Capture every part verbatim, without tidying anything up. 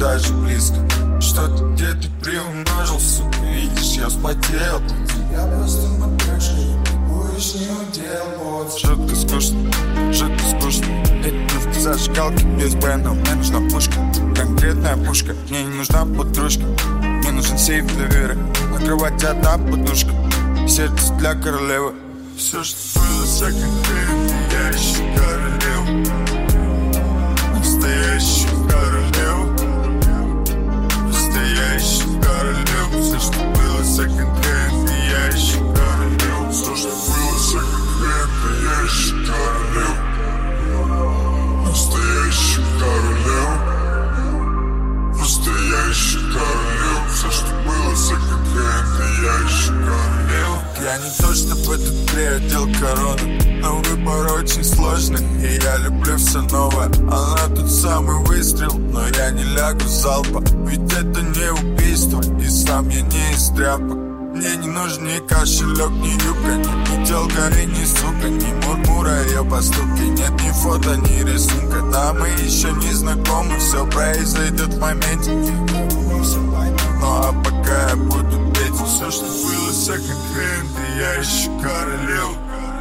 даже близко. Что-то где-то приумножил, сука, видишь, я вспотел. Я просто напряжен, ты будешь не удел. Жутко скучно, жутко скучно. Эти пивки зажигалки без бренда. Мне нужна пушка, конкретная пушка. Мне не нужна подружка, мне нужен сейф для веры. На кровати одна подушка, сердце для королевы. Все, что было секонд-хенд, я ищу королеву. Настоящую королеву. Настоящую королеву. Все, что было секонд-хенд, я ищу королеву. Все, что было секонд-хенд, я ищу королеву. Настоящую королеву. Настоящую королеву. Все, что было секонд-хенд, я ищу королеву. Я не то чтобы этот приодел корону, но выбор очень сложный, и я люблю все новое. Она тут самый выстрел, но я не лягу с залпа. Ведь это не убийство, и сам я не из тряпок. Мне не нужен ни кошелек, ни юбка, ни, ни телка, и ни сука, ни мурмура ее поступки. Нет ни фото, ни рисунка, да мы еще не знакомы. Все произойдет в моменте. Ну а пока я буду петь все, что было секонд-хенд, и я ищу королеву.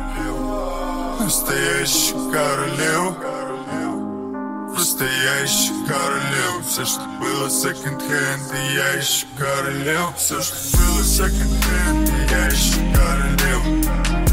Настоящую королеву. Настоящую королеву. Все, что было секонд-хенд, и я ищу королеву. Все, что было секонд-хенд, и я ищу королеву.